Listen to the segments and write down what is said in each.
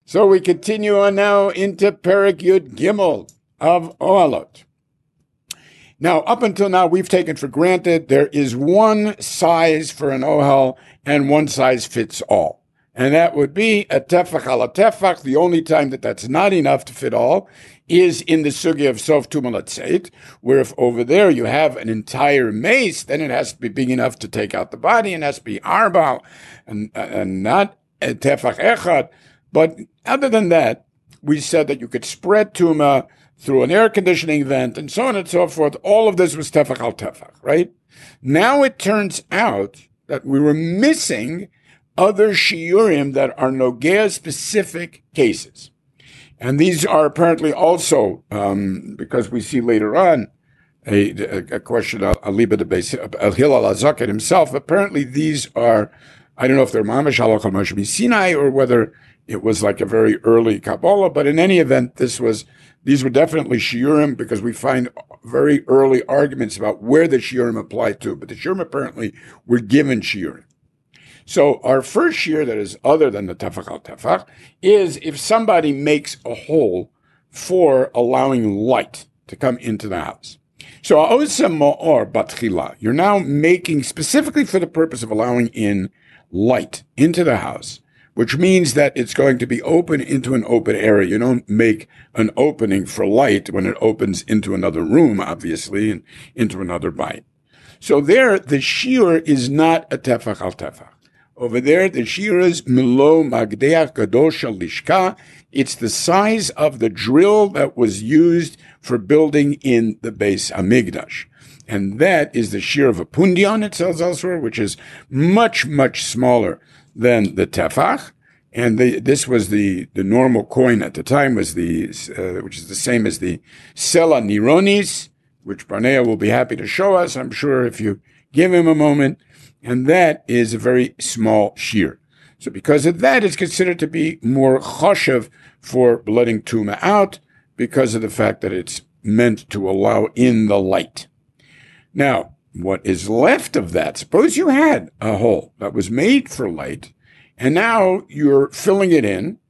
So we continue on now into Perek Yud Gimel of Ohalot. Now, up until now, we've taken for granted there is one size for an Ohel and one size fits all. And that would be a tefach ala tefach. The only time that that's not enough to fit all is in the sugya of Sof Tumah Latzeit, where if over there you have an entire mace, then it has to be big enough to take out the body, and it has to be arbal, and not a tefach echad. But other than that, we said that you could spread Tumah through an air conditioning vent and so on and so forth. All of this was tefach al tefach, right? Now it turns out that we were missing other shiurim that are nogea specific cases. And these are apparently also, because we see later on a question, Aliba de Beis, Hillel HaZaken himself, apparently these are, I don't know if they're Mamash Halachah Moshe Sinai or whether it was like a very early Kabbalah, but in any event, these were definitely shiurim because we find very early arguments about where the shiurim apply to, but the shiurim apparently were given shiurim. So our first shiur that is other than the tefach al tefach is if somebody makes a hole for allowing light to come into the house. So osem ma'or batchila, you're now making specifically for the purpose of allowing in light into the house, which means that it's going to be open into an open area. You don't make an opening for light when it opens into another room, obviously, and into another bite. So there, the shiur is not a tefach al tefach. Over there, the shiur is milo magdeach gadol shel lishka. It's the size of the drill that was used for building in the Beis Hamikdash. And that is the shiur of a pundion, it says elsewhere, which is much, much smaller than the tefach. And this was the normal coin at the time, was which is the same as the Sela Nironis, which Barnea will be happy to show us, I'm sure, if you give him a moment. And that is a very small shiur. So because of that, it's considered to be more choshev for letting tumah out because of the fact that it's meant to allow in the light. Now, what is left of that? Suppose you had a hole that was made for light, and now you're filling it in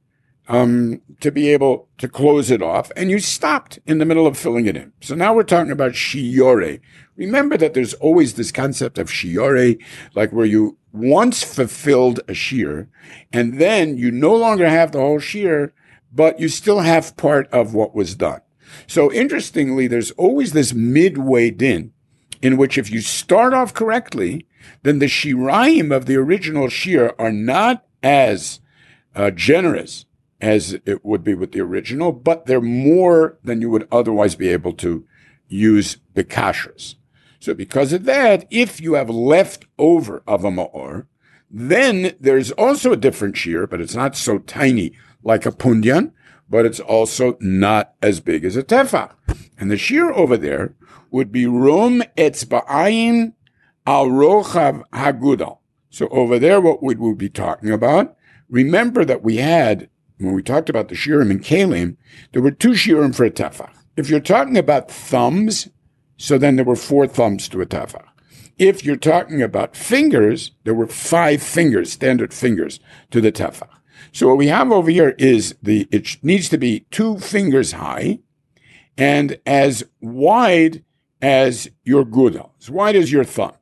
to be able to close it off, and you stopped in the middle of filling it in. So now we're talking about shiore. Remember that there's always this concept of shiore, like where you once fulfilled a shiur, and then you no longer have the whole shiur, but you still have part of what was done. So interestingly, there's always this midway din, in which if you start off correctly, then the shirayim of the original shiur are not as generous as it would be with the original, but they're more than you would otherwise be able to use bekashras. So because of that, if you have left over of a ma'or, then there's also a different shiur, but it's not so tiny like a pundian, but it's also not as big as a tefach. And the shiur over there would be rum etzba'ayin al rochav hagudal. So over there, what we would be talking about, remember that we had, when we talked about the shiurim and kalim, there were 2 shiurim for a tefach. If you're talking about thumbs, so then there were 4 thumbs to a tefach. If you're talking about fingers, there were 5 fingers, standard fingers, to the tefach. So what we have over here is it needs to be 2 fingers high and as wide as your gudal, as wide as your thumb.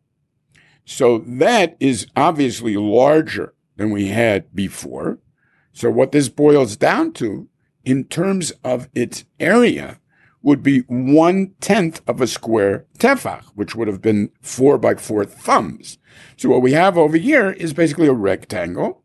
So that is obviously larger than we had before. So what this boils down to, in terms of its area, would be 1/10 of a square tefach, which would have been 4 by 4 thumbs. So what we have over here is basically a rectangle,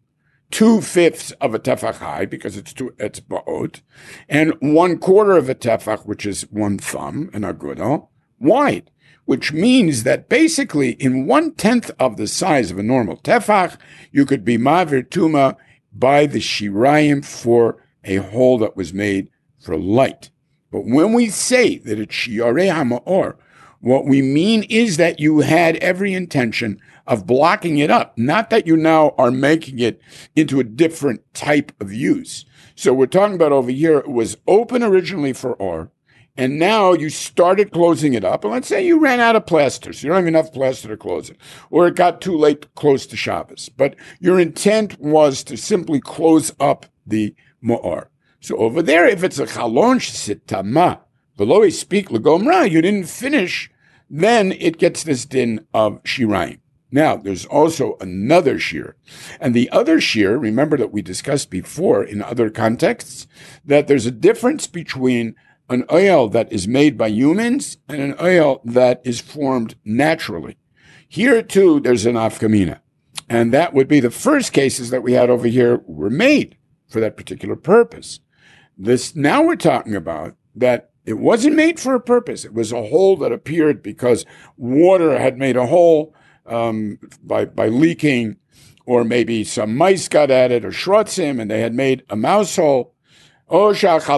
2/5 of a tefach high, because it's ba'ot, and 1/4 of a tefach, which is 1 thumb, an agudal, wide, which means that basically in 1/10 of the size of a normal tefach, you could be mavir tuma by the shirayim for a hole that was made for light. But when we say that it's shiorei hama'or, what we mean is that you had every intention of blocking it up, not that you now are making it into a different type of use. So we're talking about over here, it was open originally for or, and now you started closing it up. And let's say you ran out of plaster, so you don't have enough plaster to close it, or it got too late close to Shabbos. But your intent was to simply close up the mo'or. So over there, if it's a chalon sitama, below speak legomra, you didn't finish, then it gets this din of shirayim. Now, there's also another shear. And the other shear, remember that we discussed before in other contexts, that there's a difference between an oil that is made by humans and an oil that is formed naturally. Here, too, there's an afkamina. And that would be the first cases that we had over here were made for that particular purpose. Now we're talking about that it wasn't made for a purpose. It was a hole that appeared because water had made a hole by leaking, or maybe some mice got at it, or shrotzim, and they had made a mouse hole. It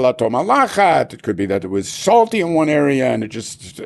could be that it was salty in one area and it just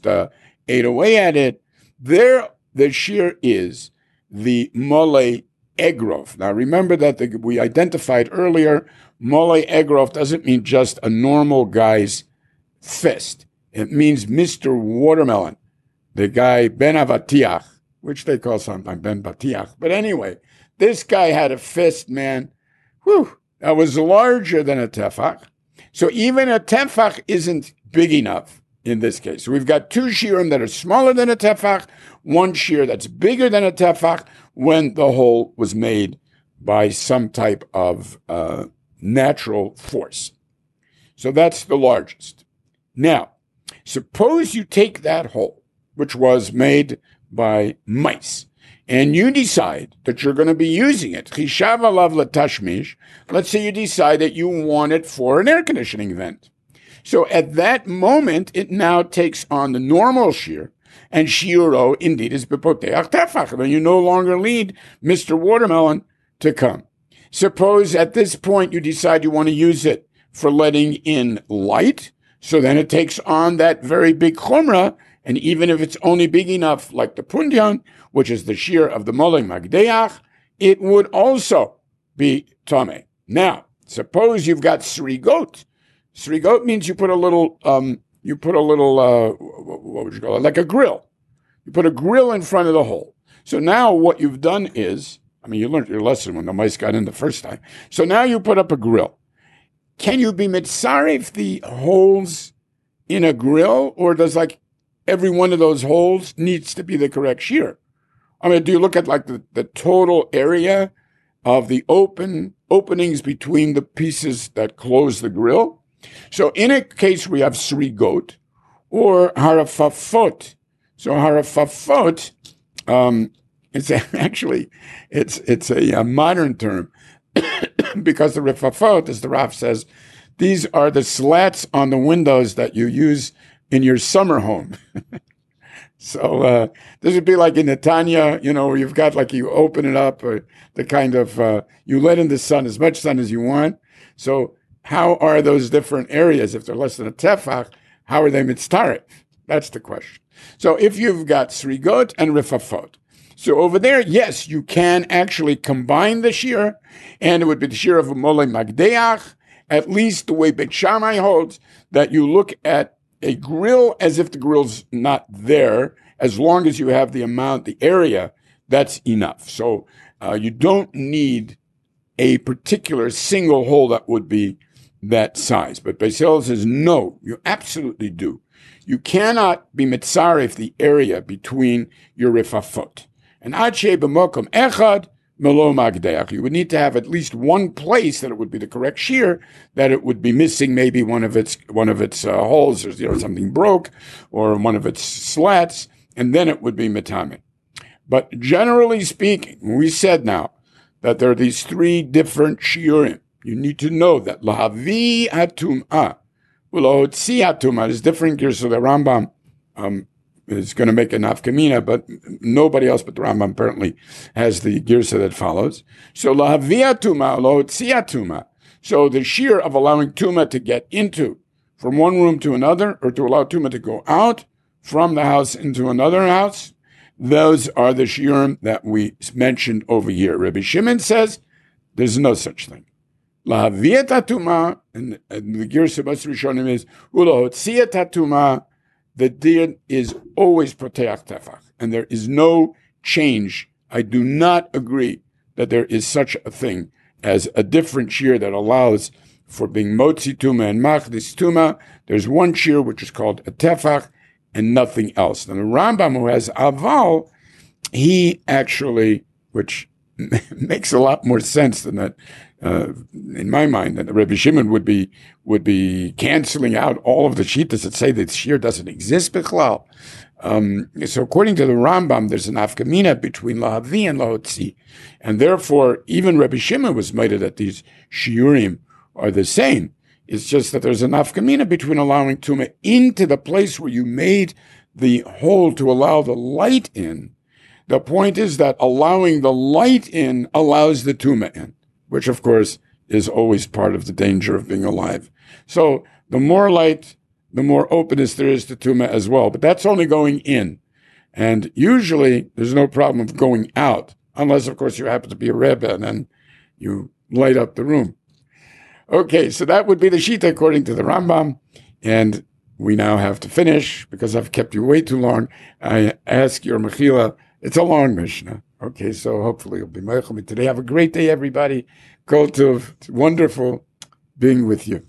ate away at it. There, the shear is the mole egrov. Now, remember that we identified earlier, mole egrov doesn't mean just a normal guy's fist. It means Mr. Watermelon, the guy Ben Avatiach, which they call sometimes Ben Batiach. But anyway, this guy had a fist, man, that was larger than a tefach. So even a tefach isn't big enough in this case. So we've got two shiurim that are smaller than a tefach, one shear that's bigger than a tefach when the hole was made by some type of natural force. So that's the largest. Now, suppose you take that hole, which was made by mice, and you decide that you're going to be using it. Chishav alav latashmish. Let's say you decide that you want it for an air conditioning vent. So at that moment, it now takes on the normal shear, and shiuro indeed is bepoteach tefach. Then you no longer need Mr. Watermelon to come. Suppose at this point you decide you want to use it for letting in light. So then it takes on that very big chumrah, and even if it's only big enough, like the pundion, which is the shear of the molei magdeach, it would also be tameh. Now, suppose you've got srigot. Srigot means you put a little, what would you call it? Like a grill. You put a grill in front of the hole. So now what you've done is, you learned your lesson when the mice got in the first time. So now you put up a grill. Can you be mitzaref the holes in a grill, or does every one of those holes needs to be the correct shear? Do you look at the total area of the openings between the pieces that close the grill? So in a case we have srigot or harafafot. So harafafot, it's a modern term because the rifafot, as the Raf says, these are the slats on the windows that you use in your summer home. So this would be like in Netanya, where you've got you open it up, or the kind of, you let in the sun, as much sun as you want. So how are those different areas, if they're less than a tefach, how are they mitztaref? That's the question. So if you've got srigot and rifafot, so over there, yes, you can actually combine the shear, and it would be the shear of a molei magdeach, at least the way Beit Shammai holds, that you look at a grill as if the grill's not there, as long as you have the area, that's enough. So you don't need a particular single hole that would be that size. But Beis Hillel says, no, you absolutely do. You cannot be mitzaref the area between your rifafot. And adshe b'mokom echad melo magdeach. You would need to have at least one place that it would be the correct shear, that it would be missing maybe one of its holes, or something broke, or one of its slats, and then it would be metamin. But generally speaking, we said now that there are these three different shiurim. You need to know that lahavi atumah, ulahotzi atumah is different here. So the Rambam is going to make an nafkamina, but nobody else but the Rambam apparently has the girsa that follows. So lahavia tuma, lohotzia tuma. So the shear of allowing tuma to get into from one room to another, or to allow tuma to go out from the house into another house, those are the shiurim that we mentioned over here. Rabbi Shimon says there's no such thing. Lahavia tatuma, and the girsa Basri Rishonim is ulohotzia tatuma. The din is always proteach tefach, and there is no change. I do not agree that there is such a thing as a different shear that allows for being motzi tuma and machdis tuma. There's one shear which is called a tefach and nothing else. Now the Rambam, who has aval, he actually, which makes a lot more sense than that, in my mind, that Rebbe Shimon would be canceling out all of the shittas that say that shear doesn't exist bichlal. So according to the Rambam, there's an afkamina between lahavi and lahotzi, and therefore even Rebbe Shimon was made that these shiurim are the same. It's just that there's an afkamina between allowing tuma into the place where you made the hole to allow the light in. The point is that allowing the light in allows the tuma in, which of course is always part of the danger of being alive. So the more light, the more openness there is to tuma as well. But that's only going in. And usually there's no problem of going out, unless of course you happen to be a rebbe and then you light up the room. Okay, so that would be the Shita according to the Rambam. And we now have to finish because I've kept you way too long. I ask your Mechila. It's a long Mishnah. Okay, so hopefully you'll be Meichel me today. Have a great day, everybody. Kol Tov. It's wonderful being with you.